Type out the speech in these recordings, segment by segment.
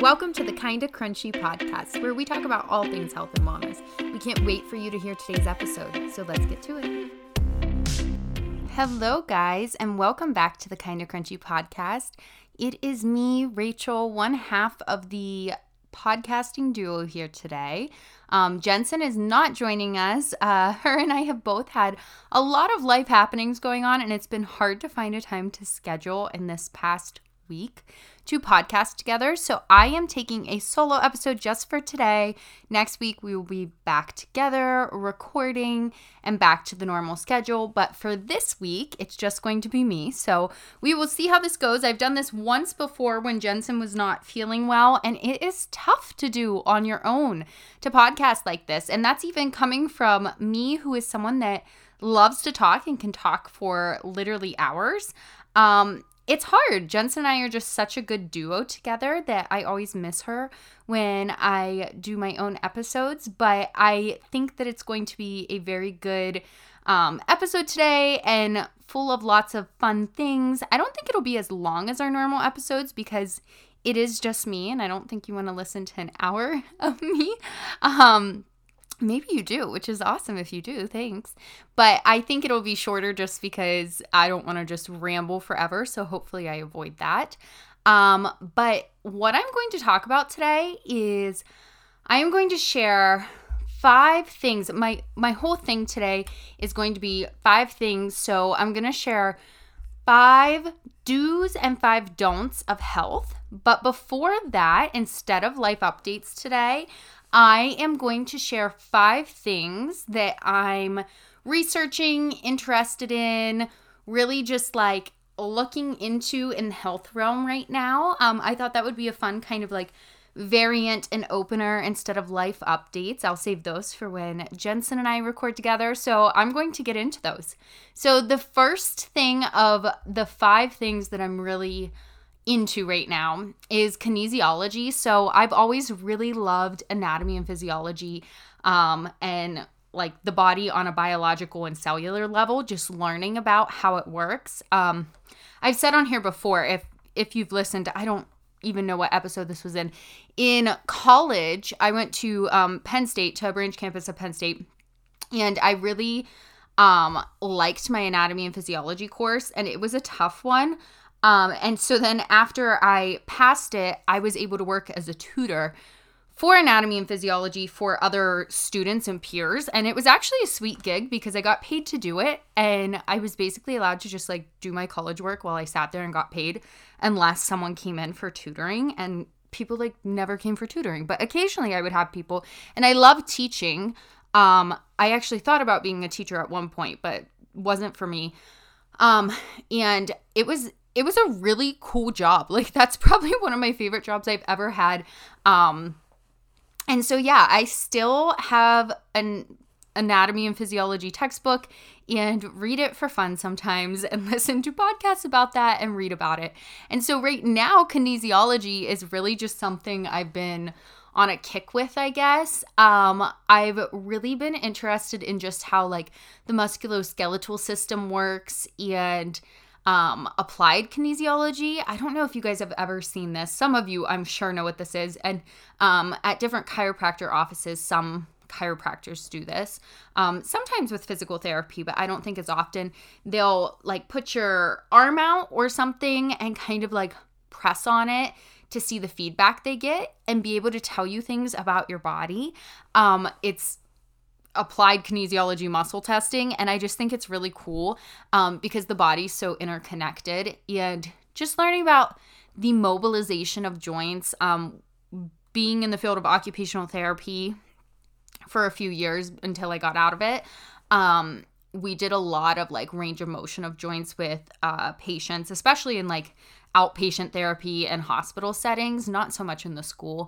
Welcome to the Kinda Crunchy podcast, where we talk about all things health and wellness. We can't wait for you to hear today's episode, so let's get to it. Hello, guys, and welcome back to the Kinda Crunchy podcast. It is me, Rachel, one half of the podcasting duo here today. Jensen is not joining us. Her and I have both had a lot of life happenings going on, and it's been hard to find a time to schedule in this past week to podcast together. So I am taking a solo episode just for today. Next week we will be back together, recording, and back to the normal schedule. But for this week, it's just going to be me. So we will see how this goes. I've done this once before when Jensen was not feeling well, and it is tough to do on your own to podcast like this. And that's even coming from me, who is someone that loves to talk and can talk for literally hours. It's hard. Jensen and I are just such a good duo together that I always miss her when I do my own episodes. But I think that it's going to be a very good episode today and full of lots of fun things. I don't think it'll be as long as our normal episodes because it is just me, and I don't think you want to listen to an hour of me. Maybe you do, which is awesome if you do. Thanks. But I think it'll be shorter just because I don't want to just ramble forever. So hopefully I avoid that. But what I'm going to talk about today is I am going to share 5 things. My whole thing today is going to be 5 things. So I'm going to share 5 do's and 5 don'ts of health. But before that, instead of life updates today, I am going to share 5 things that I'm researching, interested in, really just like looking into in the health realm right now. I thought that would be a fun kind of like variant and opener instead of life updates. I'll save those for when Jensen and I record together. So I'm going to get into those. So the first thing of the 5 things that I'm really into right now is kinesiology. So I've always really loved anatomy and physiology, and like the body on a biological and cellular level, just learning about how it works. I've said on here before, if you've listened, I don't even know what episode this was in. In college, I went to Penn State, to a branch campus of Penn State, and I really liked my anatomy and physiology course, and it was a tough one. And so then after I passed it, I was able to work as a tutor for anatomy and physiology for other students and peers. And it was actually a sweet gig because I got paid to do it. And I was basically allowed to just like do my college work while I sat there and got paid, unless someone came in for tutoring. And people like never came for tutoring, but occasionally I would have people. And I love teaching. I actually thought about being a teacher at one point, but wasn't for me. And it was a really cool job. Like that's probably one of my favorite jobs I've ever had. And so, yeah, I still have an anatomy and physiology textbook and read it for fun sometimes and listen to podcasts about that and read about it. And so right now, kinesiology is really just something I've been on a kick with, I guess. I've really been interested in just how like the musculoskeletal system works and applied kinesiology. I don't know if you guys have ever seen this. Some of you, I'm sure, know what this is. And at different chiropractor offices, some chiropractors do this. Sometimes with physical therapy, but I don't think it's often. They'll like put your arm out or something and kind of like press on it to see the feedback they get and be able to tell you things about your body. It's applied kinesiology muscle testing, and I just think it's really cool because the body's so interconnected, and just learning about the mobilization of joints. Being in the field of occupational therapy for a few years until I got out of it, we did a lot of like range of motion of joints with patients, especially in like outpatient therapy and hospital settings, not so much in the school.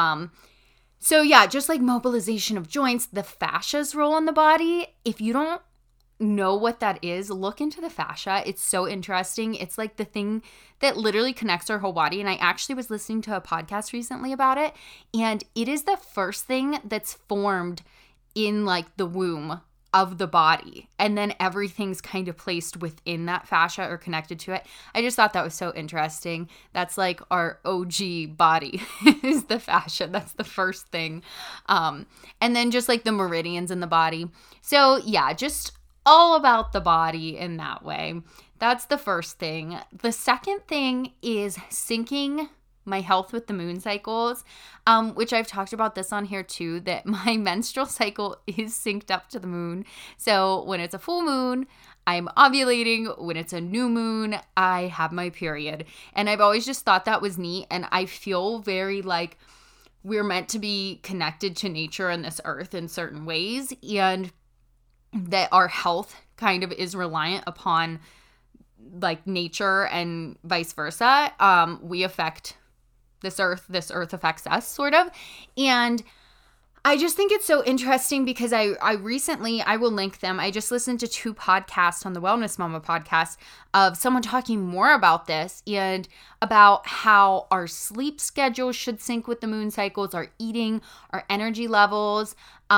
So yeah, just like mobilization of joints, the fascia's role in the body. If you don't know what that is, look into the fascia. It's so interesting. It's like the thing that literally connects our whole body. And I actually was listening to a podcast recently about it. And it is the first thing that's formed in like the womb of the body, and then everything's kind of placed within that fascia or connected to it. I just thought that was so interesting. That's like our OG body is the fascia. That's the first thing. And then just like the meridians in the body. So yeah, just all about the body in that way. That's the first thing. The second thing is syncing my health with the moon cycles, which I've talked about this on here too, that my menstrual cycle is synced up to the moon. So when it's a full moon, I'm ovulating. When it's a new moon, I have my period. And I've always just thought that was neat. And I feel very like we're meant to be connected to nature and this earth in certain ways, and that our health kind of is reliant upon like nature and vice versa. We affect this earth affects us sort of. And I just think it's so interesting because I recently, I will link them. I just listened to 2 podcasts on the Wellness Mama podcast of someone talking more about this and about how our sleep schedule should sync with the moon cycles, our eating, our energy levels.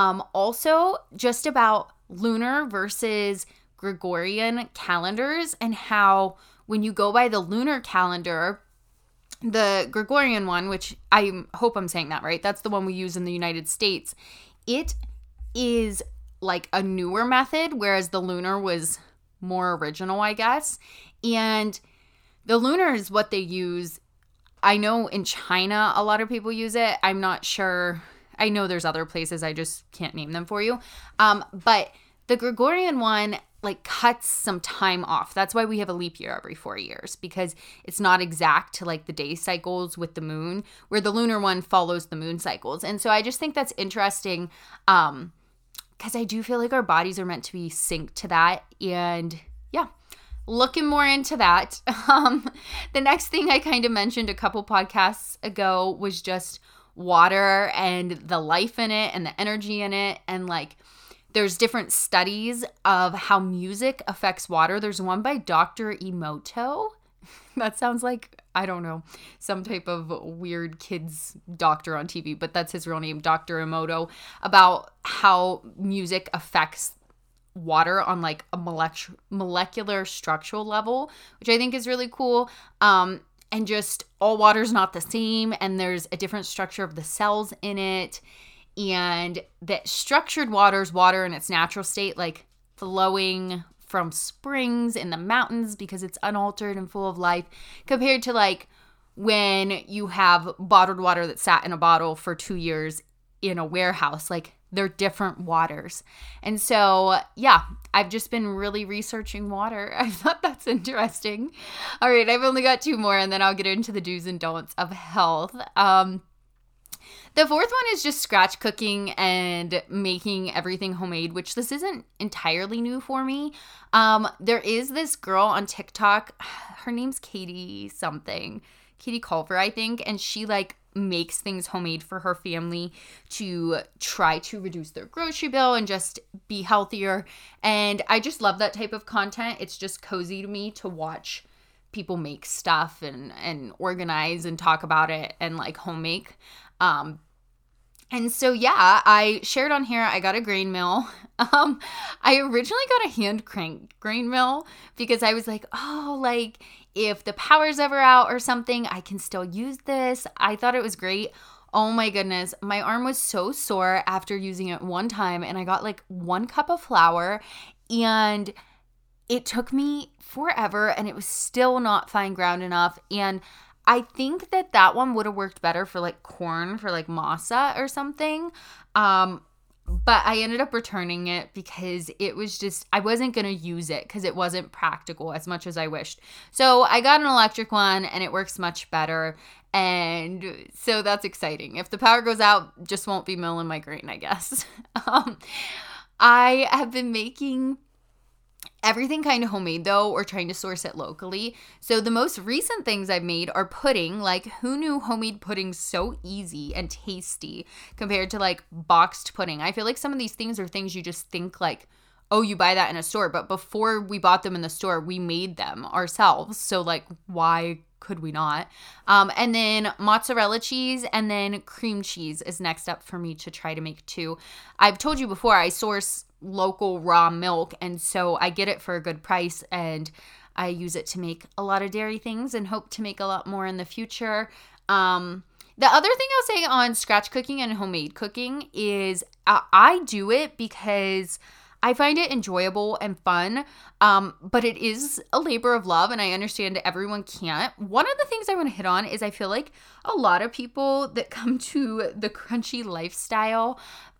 Also just about lunar versus Gregorian calendars, and how when you go by the lunar calendar, the Gregorian one, which I hope I'm saying that right, that's the one we use in the United States, it is like a newer method, whereas the lunar was more original, I guess. And the lunar is what they use. I know in China, a lot of people use it. I'm not sure. I know there's other places. I just can't name them for you. But the Gregorian one like cuts some time off. That's why we have a leap year every 4 years, because it's not exact to like the day cycles with the moon, where the lunar one follows the moon cycles. And so I just think that's interesting, because I do feel like our bodies are meant to be synced to that. And yeah, looking more into that. The next thing I kind of mentioned a couple podcasts ago was just water and the life in it and the energy in it. And like, there's different studies of how music affects water. There's one by Dr. Emoto. That sounds like, I don't know, some type of weird kid's doctor on TV, but that's his real name, Dr. Emoto, about how music affects water on like a molecular structural level, which I think is really cool. And just all water's not the same, and there's a different structure of the cells in it. And that structured water is water in its natural state, like flowing from springs in the mountains because it's unaltered and full of life, compared to like when you have bottled water that sat in a bottle for 2 years in a warehouse. Like, they're different waters. And so, yeah, I've just been really researching water. I thought that's interesting. All right, I've only got 2 more, and then I'll get into the do's and don'ts of health. The fourth one is just scratch cooking and making everything homemade, which this isn't entirely new for me. There is this girl on TikTok, her name's Katie Culver, I think, and she like makes things homemade for her family to try to reduce their grocery bill and just be healthier. And I just love that type of content. It's just cozy to me to watch people make stuff and organize and talk about it and like home make. And so, yeah, I shared on here, I got a grain mill. I originally got a hand crank grain mill because I was like, oh, like if the power's ever out or something, I can still use this. I thought it was great. Oh my goodness. My arm was so sore after using it one time, and I got like 1 cup of flour, and it took me forever, and it was still not fine ground enough. And I think that one would have worked better for like corn, for like masa or something. But I ended up returning it because it was just, I wasn't going to use it because it wasn't practical as much as I wished. So I got an electric one, and it works much better. And so that's exciting. If the power goes out, just won't be milling my grain, I guess. I have been making everything kind of homemade though, or trying to source it locally. So the most recent things I've made are pudding. Like, who knew homemade pudding's so easy and tasty compared to like boxed pudding? I feel like some of these things are things you just think like, oh, you buy that in a store. But before we bought them in the store, we made them ourselves. So like, why could we not? And then mozzarella cheese and then cream cheese is next up for me to try to make too. I've told you before, I source local raw milk, and so I get it for a good price, and I use it to make a lot of dairy things and hope to make a lot more in the future. The other thing I'll say on scratch cooking and homemade cooking is I do it because I find it enjoyable and fun, but it is a labor of love, and I understand everyone can't. One of the things I want to hit on is I feel like a lot of people that come to the crunchy lifestyle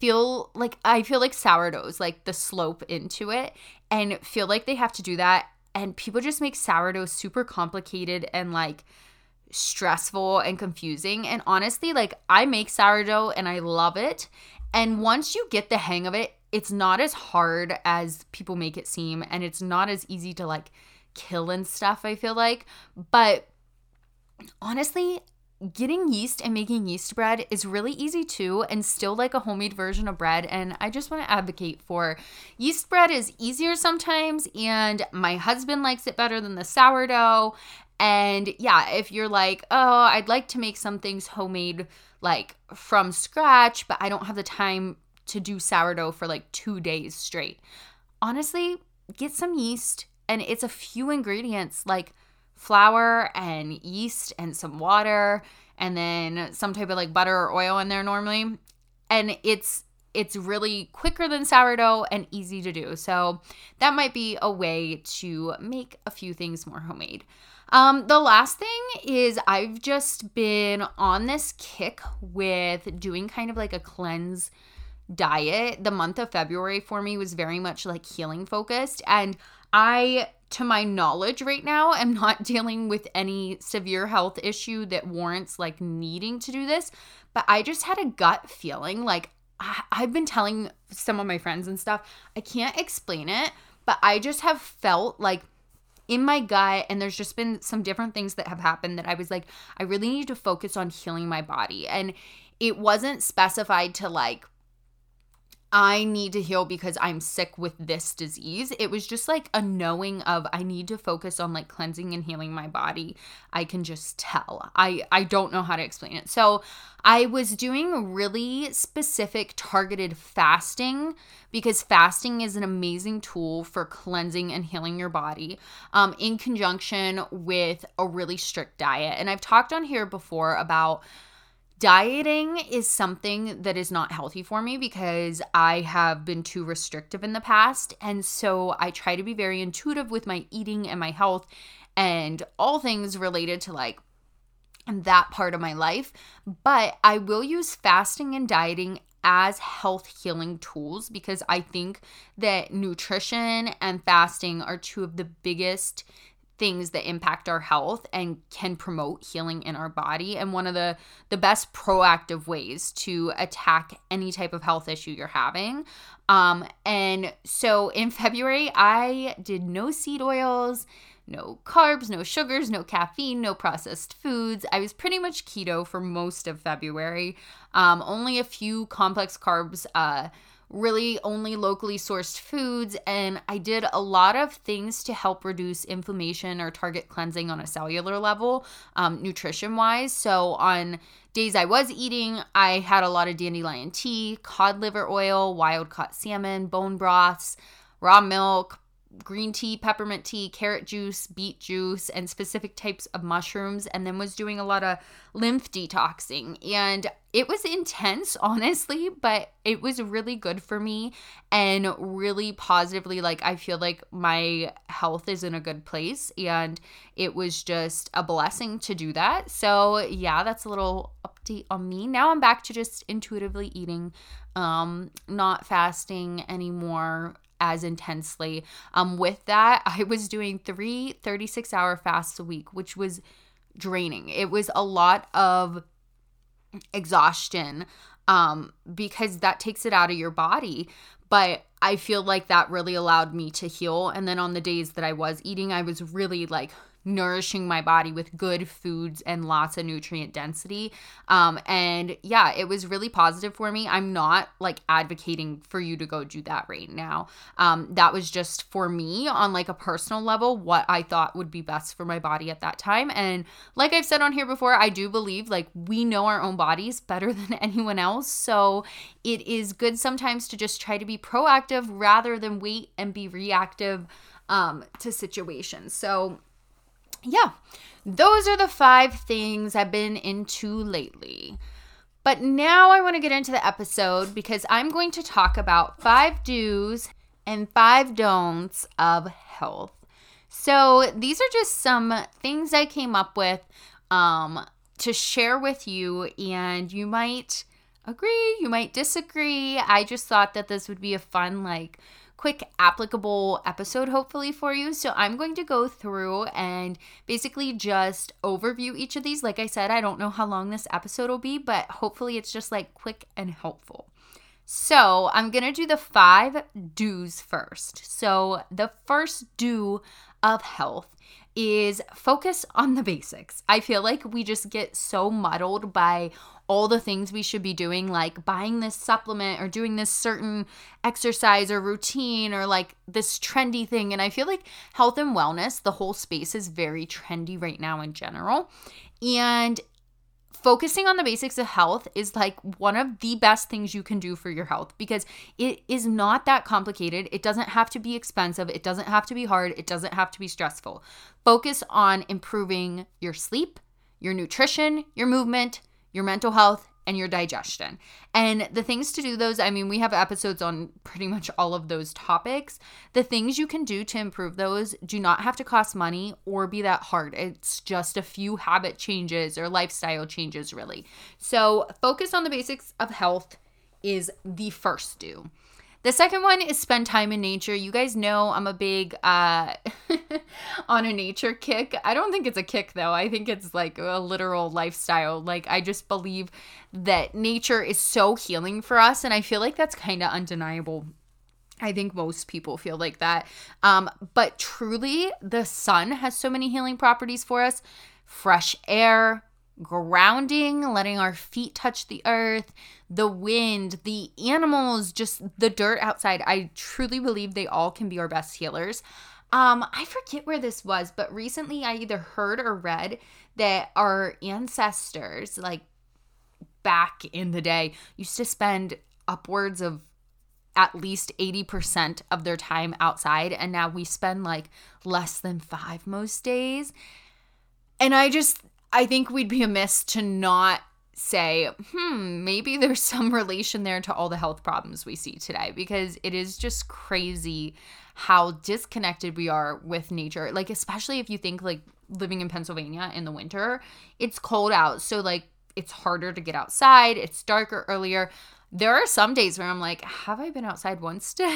I feel like sourdoughs, like the slope into it, and feel like they have to do that. And people just make sourdough super complicated and like stressful and confusing. And honestly, like I make sourdough and I love it. And once you get the hang of it, it's not as hard as people make it seem, and it's not as easy to like kill and stuff, I feel like. But honestly, getting yeast and making yeast bread is really easy too, and still like a homemade version of bread. And I just want to advocate for yeast bread is easier sometimes, and my husband likes it better than the sourdough. And yeah, if you're like, oh, I'd like to make some things homemade like from scratch, but I don't have the time to do sourdough for like 2 days straight. Honestly, get some yeast, and it's a few ingredients like flour and yeast and some water and then some type of like butter or oil in there normally. And it's really quicker than sourdough and easy to do. So that might be a way to make a few things more homemade. The last thing is I've just been on this kick with doing kind of like a cleanse diet. The month of February for me was very much like healing focused, and I, to my knowledge right now, am not dealing with any severe health issue that warrants like needing to do this, but I just had a gut feeling. Like I've been telling some of my friends and stuff, I can't explain it, but I just have felt like in my gut, and there's just been some different things that have happened that I was like, I really need to focus on healing my body. And it wasn't specified to like, I need to heal because I'm sick with this disease. It was just like a knowing of I need to focus on like cleansing and healing my body. I can just tell. I don't know how to explain it. So I was doing really specific targeted fasting because fasting is an amazing tool for cleansing and healing your body in conjunction with a really strict diet. And I've talked on here before about dieting is something that is not healthy for me because I have been too restrictive in the past. And so I try to be very intuitive with my eating and my health and all things related to like that part of my life. But I will use fasting and dieting as health healing tools because I think that nutrition and fasting are two of the biggest things that impact our health and can promote healing in our body, and one of the best proactive ways to attack any type of health issue you're having. And so in February, I did no seed oils, no carbs, no sugars, no caffeine, no processed foods. I was pretty much keto for most of February. Only a few complex carbs, really only locally sourced foods, and I did a lot of things to help reduce inflammation or target cleansing on a cellular level, nutrition-wise. So on days I was eating, I had a lot of dandelion tea, cod liver oil, wild-caught salmon, bone broths, raw milk, green tea, peppermint tea, carrot juice, beet juice, and specific types of mushrooms, and then was doing a lot of lymph detoxing. And it was intense, honestly, but it was really good for me and really positively, like, I feel like my health is in a good place, and it was just a blessing to do that. So yeah, that's a little update on me. Now I'm back to just intuitively eating, not fasting anymore as intensely. With that, I was doing 3 36-hour fasts a week, which was draining. It was a lot of exhaustion because that takes it out of your body. But I feel like that really allowed me to heal. And then on the days that I was eating, I was really like nourishing my body with good foods and lots of nutrient density. And yeah, it was really positive for me. I'm not like advocating for you to go do that right now. That was just for me on like a personal level, what I thought would be best for my body at that time. And like I've said on here before, I do believe like we know our own bodies better than anyone else. So it is good sometimes to just try to be proactive rather than wait and be reactive to situations. So yeah, those are the 5 things I've been into lately. But now I want to get into the episode because I'm going to talk about 5 do's and 5 don'ts of health. So these are just some things I came up with to share with you, and you might agree, you might disagree. I just thought that this would be a fun, like, quick applicable episode hopefully for you. So I'm going to go through and basically just overview each of these. Like I said, I don't know how long this episode will be, but hopefully it's just like quick and helpful. So I'm going to do the 5 do's first. So the first do of health is focus on the basics. I feel like we just get so muddled by all the things we should be doing, like buying this supplement or doing this certain exercise or routine or like this trendy thing. And I feel like health and wellness, the whole space is very trendy right now in general. And focusing on the basics of health is like one of the best things you can do for your health because it is not that complicated. It doesn't have to be expensive. It doesn't have to be hard. It doesn't have to be stressful. Focus on improving your sleep, your nutrition, your movement, your mental health, and your digestion. And the things to do those, I mean, we have episodes on pretty much all of those topics. The things you can do to improve those do not have to cost money or be that hard. It's just a few habit changes or lifestyle changes, really. So focus on the basics of health is the first do. The second one is spend time in nature. You guys know I'm a big on a nature kick. I don't think it's a kick though. I think it's like a literal lifestyle. Like I just believe that nature is so healing for us, and I feel like that's kind of undeniable. I think most people feel like that. But truly, the sun has so many healing properties for us. Fresh air, grounding, letting our feet touch the earth, the wind, the animals, just the dirt outside. I truly believe they all can be our best healers. I forget where this was, but recently I either heard or read that our ancestors, like back in the day, used to spend upwards of at least 80% of their time outside, and now we spend like less than 5 most days. And I think we'd be amiss to not say, maybe there's some relation there to all the health problems we see today, because it is just crazy how disconnected we are with nature. Like, especially if you think like living in Pennsylvania in the winter, it's cold out. So like it's harder to get outside. It's darker earlier. There are some days where I'm like, have I been outside once today?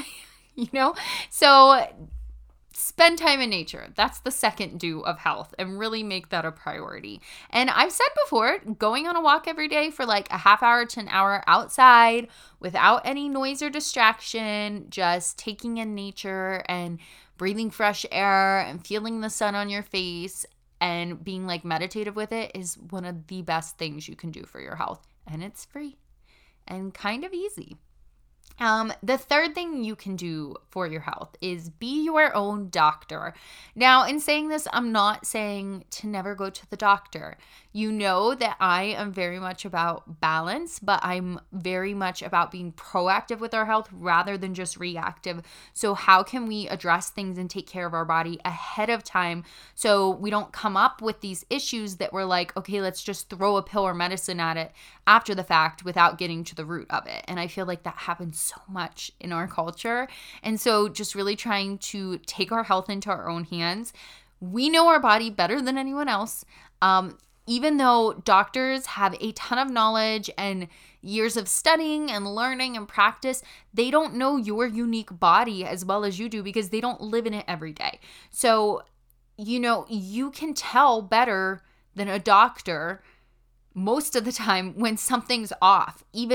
So spend time in nature. That's the second do of health, and really make that a priority. And I've said before, going on a walk every day for like a half hour to an hour outside without any noise or distraction, just taking in nature and breathing fresh air and feeling the sun on your face and being like meditative with it is one of the best things you can do for your health. And it's free and kind of easy. The third thing you can do for your health is be your own doctor. Now, in saying this, I'm not saying to never go to the doctor. You know that I am very much about balance, but I'm very much about being proactive with our health rather than just reactive. So how can we address things and take care of our body ahead of time so we don't come up with these issues that we're like, okay, let's just throw a pill or medicine at it after the fact without getting to the root of it. And I feel like that happens so much in our culture. And so just really trying to take our health into our own hands. We know our body better than anyone else. Even though doctors have a ton of knowledge and years of studying and learning and practice, they don't know your unique body as well as you do because they don't live in it every day. So, you can tell better than a doctor most of the time when something's off, even if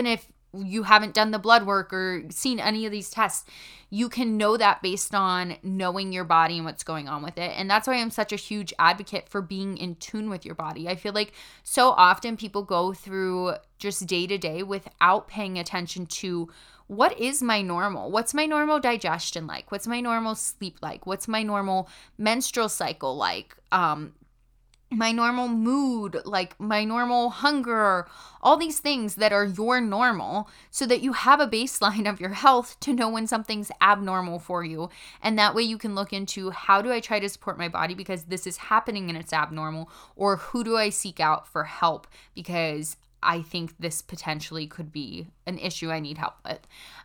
you haven't done the blood work or seen any of these tests. You can know that based on knowing your body and what's going on with it. And that's why I'm such a huge advocate for being in tune with your body. I feel like so often people go through just day to day without paying attention to what is my normal? What's my normal digestion like? What's my normal sleep like? What's my normal menstrual cycle like? My normal mood, like my normal hunger, all these things that are your normal, so that you have a baseline of your health to know when something's abnormal for you. And that way you can look into, how do I try to support my body because this is happening and it's abnormal, or who do I seek out for help because I think this potentially could be an issue I need help with.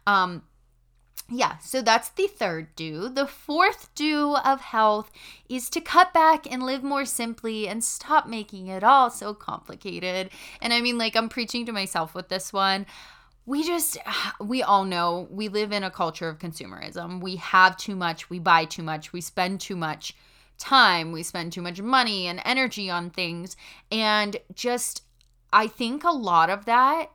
So that's the third do. The fourth do of health is to cut back and live more simply and stop making it all so complicated. And I mean, like, I'm preaching to myself with this one. We all know we live in a culture of consumerism. We have too much, we buy too much, we spend too much time, we spend too much money and energy on things. And just, I think a lot of that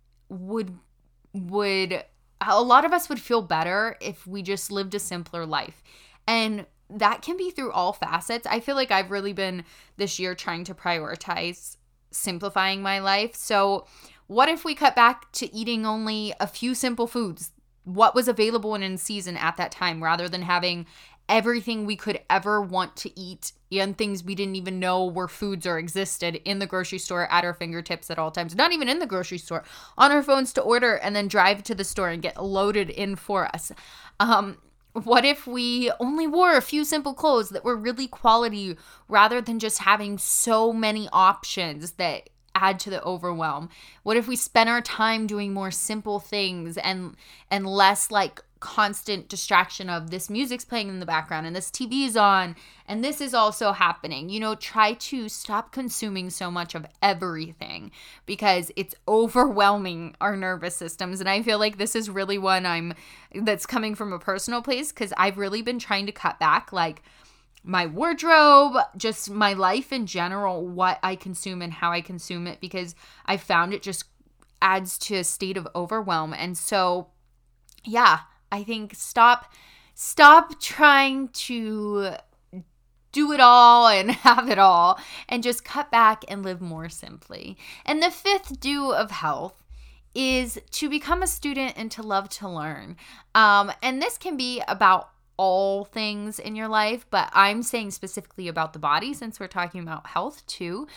a lot of us would feel better if we just lived a simpler life. And that can be through all facets. I feel like I've really been this year trying to prioritize simplifying my life. So what if we cut back to eating only a few simple foods, what was available and in season at that time, rather than having everything we could ever want to eat and things we didn't even know were foods or existed in the grocery store at our fingertips at all times. Not even in the grocery store, on our phones to order and then drive to the store and get loaded in for us. What if we only wore a few simple clothes that were really quality, rather than just having so many options that add to the overwhelm? What if we spent our time doing more simple things and less like constant distraction of this music's playing in the background and this TV is on and this is also happening? Try to stop consuming so much of everything because it's overwhelming our nervous systems. And I feel like this is really one that's coming from a personal place, because I've really been trying to cut back, like, my wardrobe, just my life in general, what I consume and how I consume it, because I found it just adds to a state of overwhelm. And so, yeah, I think stop trying to do it all and have it all, and just cut back and live more simply. And the fifth do of health is to become a student and to love to learn. And this can be about all things in your life, but I'm saying specifically about the body since we're talking about health too.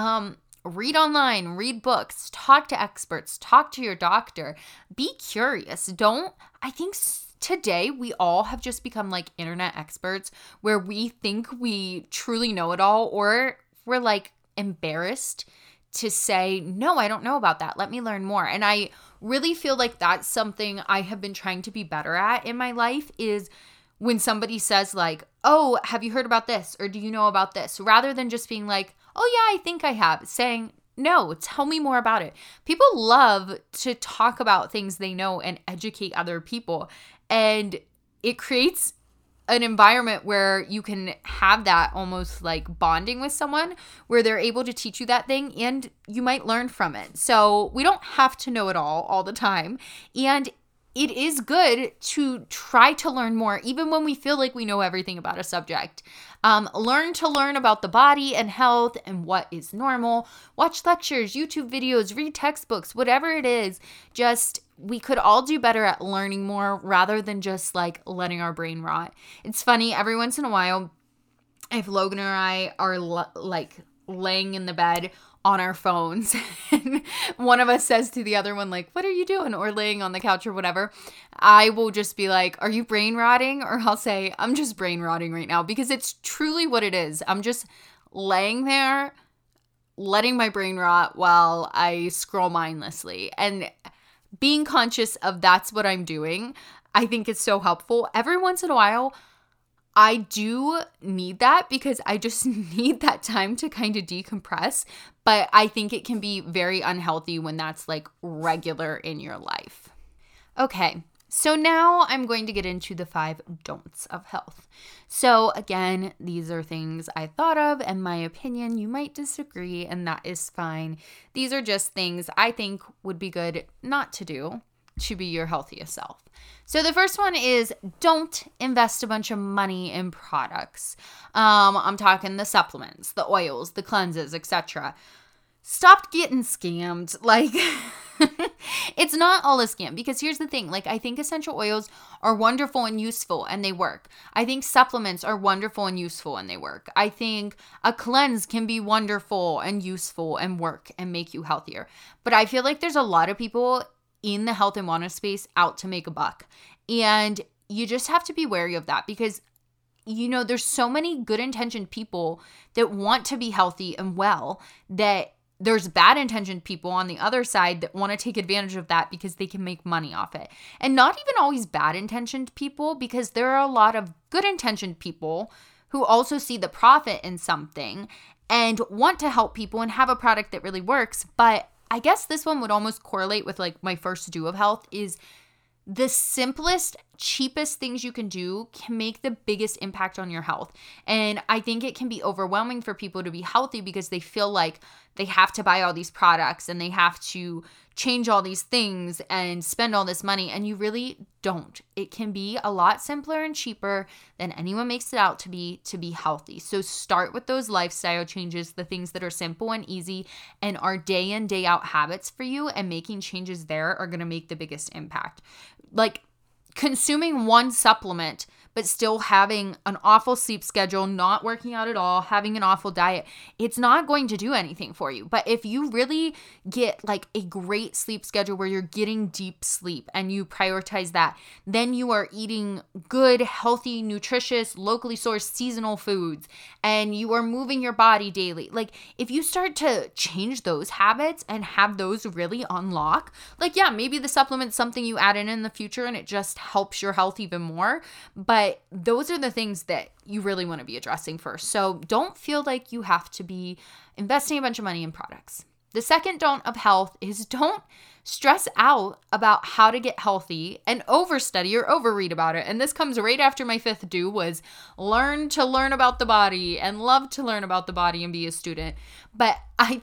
Read online, read books, talk to experts, talk to your doctor, be curious. I think today we all have just become like internet experts, where we think we truly know it all, or we're like embarrassed to say, no, I don't know about that. Let me learn more. And I really feel like that's something I have been trying to be better at in my life, is when somebody says like, oh, have you heard about this? Or do you know about this? Rather than just being like, oh yeah, I think I have, saying, no, tell me more about it. People love to talk about things they know and educate other people. And it creates an environment where you can have that almost like bonding with someone, where they're able to teach you that thing and you might learn from it. So we don't have to know it all the time. And it is good to try to learn more, even when we feel like we know everything about a subject. Learn to learn about the body and health and what is normal. Watch lectures, YouTube videos, read textbooks, whatever it is. We could all do better at learning more, rather than just like letting our brain rot. It's funny, every once in a while, if Logan or I are like laying in the bed on our phones and one of us says to the other one, like, what are you doing? Or laying on the couch or whatever, I will just be like, are you brain rotting? Or I'll say, I'm just brain rotting right now, because it's truly what it is. I'm just laying there, letting my brain rot while I scroll mindlessly. And being conscious of that's what I'm doing, I think it's so helpful. Every once in a while, I do need that, because I just need that time to kind of decompress. But I think it can be very unhealthy when that's like regular in your life. Okay, So now I'm going to get into the 5 don'ts of health. So again, these are things I thought of, and my opinion, you might disagree, and that is fine. These are just things I think would be good not to do to be your healthiest self. So the first one is don't invest a bunch of money in products. I'm talking the supplements, the oils, the cleanses, etc. Stop getting scammed. Like, it's not all a scam, because here's the thing. Like, I think essential oils are wonderful and useful and they work. I think supplements are wonderful and useful and they work. I think a cleanse can be wonderful and useful and work and make you healthier. But I feel like there's a lot of people in the health and wellness space out to make a buck. And you just have to be wary of that, because there's so many good intentioned people that want to be healthy and well, that there's bad intentioned people on the other side that want to take advantage of that because they can make money off it. And not even always bad intentioned people, because there are a lot of good intentioned people who also see the profit in something and want to help people and have a product that really works. But I guess this one would almost correlate with like my first do of health is the simplest, cheapest things you can do can make the biggest impact on your health. And I think it can be overwhelming for people to be healthy because they feel like they have to buy all these products and they have to change all these things and spend all this money. And you really don't. It can be a lot simpler and cheaper than anyone makes it out to be healthy. So start with those lifestyle changes, the things that are simple and easy and are day in, day out habits for you, and making changes there are going to make the biggest impact. Like, consuming one supplement but still having an awful sleep schedule, not working out at all, having an awful diet, it's not going to do anything for you. But if you really get like a great sleep schedule where you're getting deep sleep and you prioritize that, then you are eating good, healthy, nutritious, locally sourced seasonal foods, and you are moving your body daily. Like, if you start to change those habits and have those really unlock, like, yeah, maybe the supplement's something you add in the future and it just helps your health even more. But those are the things that you really want to be addressing first. So don't feel like you have to be investing a bunch of money in products. The second don't of health is don't stress out about how to get healthy and overstudy or overread about it. And this comes right after my 5th do was learn to learn about the body and love to learn about the body and be a student. But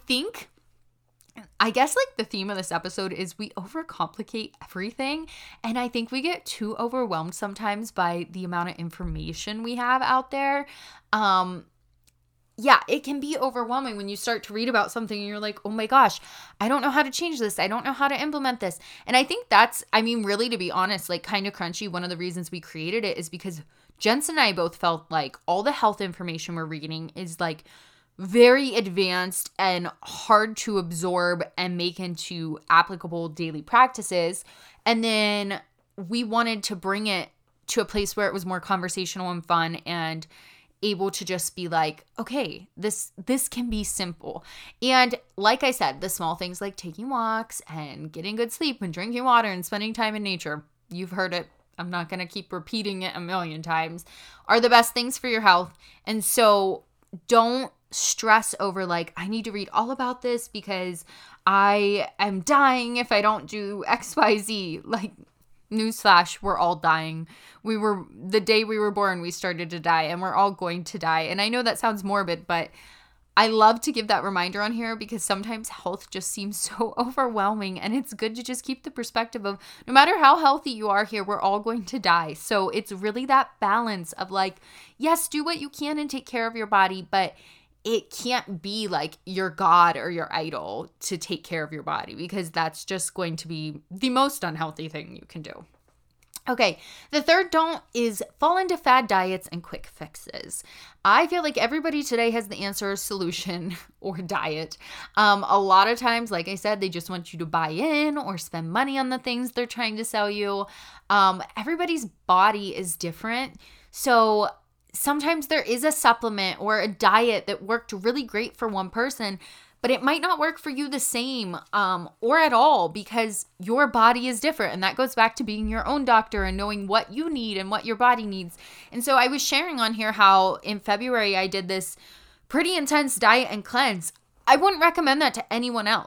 I guess like the theme of this episode is we overcomplicate everything. And I think we get too overwhelmed sometimes by the amount of information we have out there. Yeah, it can be overwhelming when you start to read about something and you're like, oh my gosh, I don't know how to change this. I don't know how to implement this. And I think really, to be honest, like Kinda Crunchy, one of the reasons we created it is because Jensen and I both felt like all the health information we're reading is like very advanced and hard to absorb and make into applicable daily practices. And then we wanted to bring it to a place where it was more conversational and fun and able to just be like, okay, this can be simple. And like I said, the small things like taking walks and getting good sleep and drinking water and spending time in nature, you've heard it, I'm not going to keep repeating it a million times, are the best things for your health. And so don't stress over like, I need to read all about this because I am dying if I don't do XYZ. Like, newsflash, we're all dying. The day we were born, we started to die, and we're all going to die. And I know that sounds morbid, but I love to give that reminder on here because sometimes health just seems so overwhelming, and it's good to just keep the perspective of no matter how healthy you are here, we're all going to die. So it's really that balance of like, yes, do what you can and take care of your body, but it can't be like your God or your idol to take care of your body, because that's just going to be the most unhealthy thing you can do. Okay, the third don't is fall into fad diets and quick fixes. I feel like everybody today has the answer, solution, or diet. A lot of times, like I said, they just want you to buy in or spend money on the things they're trying to sell you. Everybody's body is different. So sometimes there is a supplement or a diet that worked really great for one person, but it might not work for you the same or at all, because your body is different. And that goes back to being your own doctor and knowing what you need and what your body needs. And so I was sharing on here how in February I did this pretty intense diet and cleanse. I wouldn't recommend that to anyone else.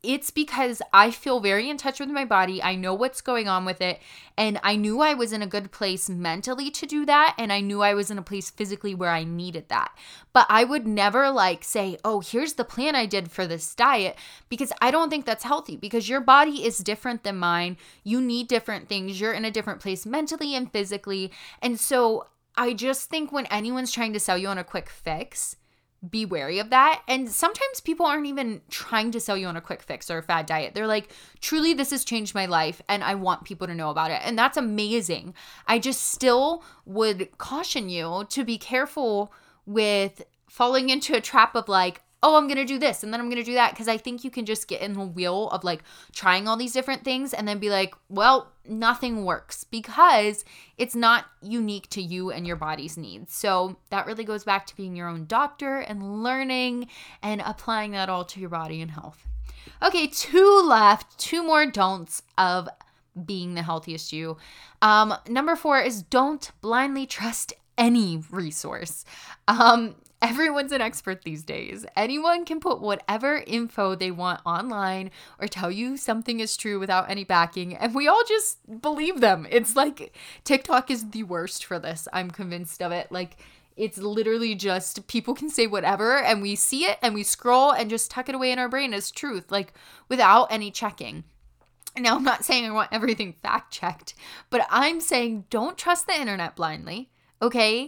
it's because I feel very in touch with my body. I know what's going on with it. And I knew I was in a good place mentally to do that. And I knew I was in a place physically where I needed that. But I would never like say, oh, here's the plan I did for this diet, because I don't think that's healthy, because your body is different than mine. You need different things. You're in a different place mentally and physically. And so I just think when anyone's trying to sell you on a quick fix, be wary of that. And sometimes people aren't even trying to sell you on a quick fix or a fad diet. They're like, truly, this has changed my life and I want people to know about it. And that's amazing. I just still would caution you to be careful with falling into a trap of like, oh, I'm going to do this and then I'm going to do that. Because I think you can just get in the wheel of like trying all these different things and then be like, well, nothing works, because it's not unique to you and your body's needs. So that really goes back to being your own doctor and learning and applying that all to your body and health. Okay, 2 left, 2 more don'ts of being the healthiest you. Number 4 is don't blindly trust any resource. Everyone's an expert these days. Anyone can put whatever info they want online or tell you something is true without any backing, and we all just believe them. It's like TikTok is the worst for this. I'm convinced of it. Like, it's literally just people can say whatever and we see it and we scroll and just tuck it away in our brain as truth, like without any checking. Now, I'm not saying I want everything fact checked, but I'm saying don't trust the internet blindly, okay?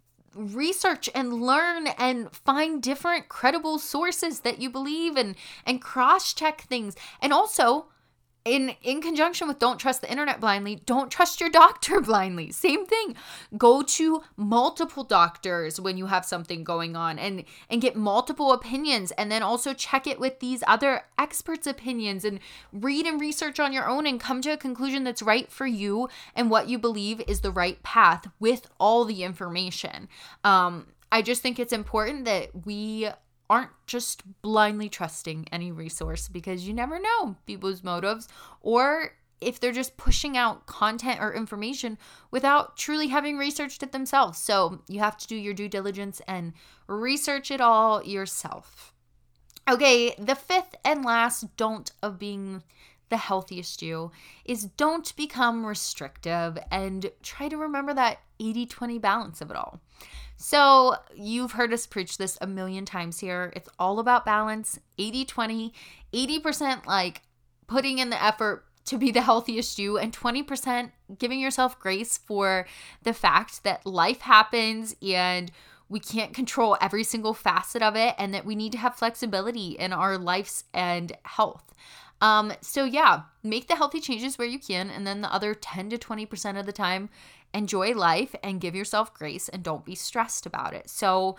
Research and learn and find different credible sources that you believe in and cross-check things. And also, in conjunction with don't trust the internet blindly, don't trust your doctor blindly. Same thing. Go to multiple doctors when you have something going on and get multiple opinions, and then also check it with these other experts' opinions and read and research on your own and come to a conclusion that's right for you and what you believe is the right path with all the information. I just think it's important that we aren't just blindly trusting any resource, because you never know people's motives or if they're just pushing out content or information without truly having researched it themselves. So you have to do your due diligence and research it all yourself. Okay, the 5th and last don't of being the healthiest you is don't become restrictive, and try to remember that 80-20 balance of it all. So you've heard us preach this a million times here. It's all about balance, 80-20, 80% like putting in the effort to be the healthiest you, and 20% giving yourself grace for the fact that life happens and we can't control every single facet of it, and that we need to have flexibility in our lives and health. So yeah, make the healthy changes where you can, and then the other 10 to 20% of the time, enjoy life and give yourself grace and don't be stressed about it. So,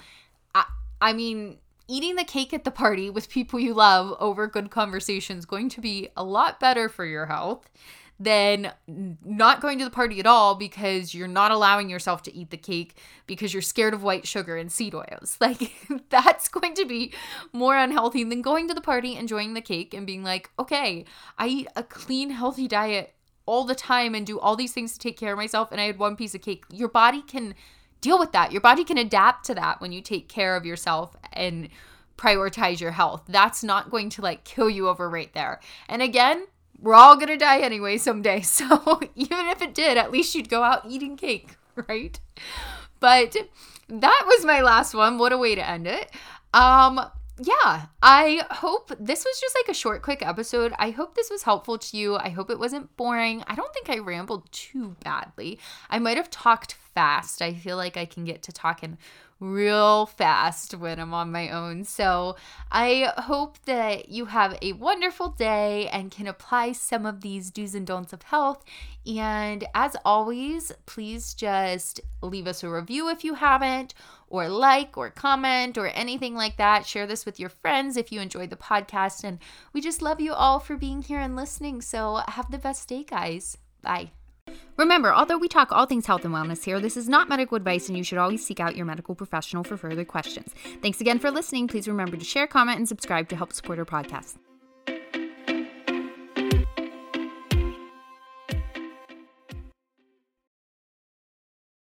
I mean, eating the cake at the party with people you love over good conversation is going to be a lot better for your health than not going to the party at all because you're not allowing yourself to eat the cake because you're scared of white sugar and seed oils. Like, that's going to be more unhealthy than going to the party, enjoying the cake, and being like, okay, I eat a clean, healthy diet all the time and do all these things to take care of myself, and I had one piece of cake. Your body can deal with that. Your body can adapt to that when you take care of yourself and prioritize your health. That's not going to like kill you over right there. And again, we're all going to die anyway someday. So even if it did, at least you'd go out eating cake, right? But that was my last one. What a way to end it. Yeah, I hope this was just like a short, quick episode. I hope this was helpful to you. I hope it wasn't boring. I don't think I rambled too badly. I might have talked fast. I feel like I can get to talking real fast when I'm on my own. So I hope that you have a wonderful day and can apply some of these do's and don'ts of health. And as always, please just leave us a review if you haven't, or like or comment or anything like that. Share this with your friends if you enjoyed the podcast. And we just love you all for being here and listening. So have the best day, guys. Bye. Remember, although we talk all things health and wellness here, this is not medical advice, and you should always seek out your medical professional for further questions. Thanks again for listening. Please remember to share, comment, and subscribe to help support our podcast.